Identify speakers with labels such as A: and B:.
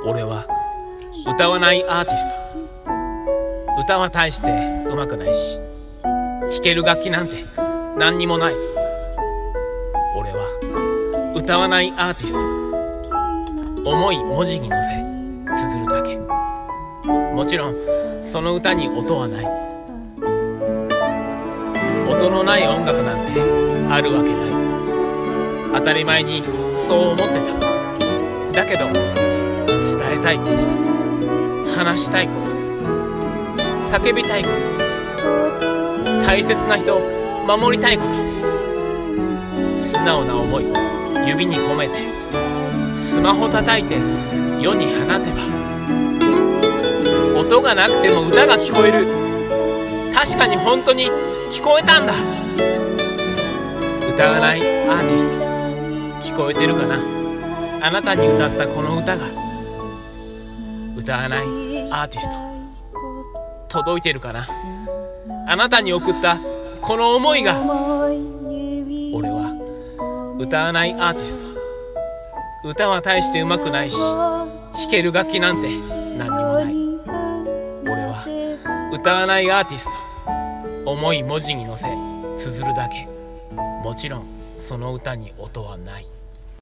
A: 俺は歌わないアーティスト。歌は大して上手くないし、弾ける楽器なんて何にもない。俺は歌わないアーティスト。重い文字に乗せ綴るだけ。もちろんその歌に音はない。音のない音楽なんてあるわけない。当たり前にそう思ってた。だけど伝えたいこと、話したいこと、叫びたいこと、大切な人を守りたいこと、素直な思い指に込めて、スマホ叩いて世に放てば、音がなくても歌が聞こえる。確かに本当に聞こえたんだ。歌わないアーティスト、聞こえてるかな。あなたに歌ったこの歌が。歌わないアーティスト、届いてるかな。あなたに送ったこの思いが。俺は歌わないアーティスト。歌は大して上手くないし、弾ける楽器なんて何にもない。俺は歌わないアーティスト。重い文字に乗せ綴るだけ。もちろんその歌に音はない。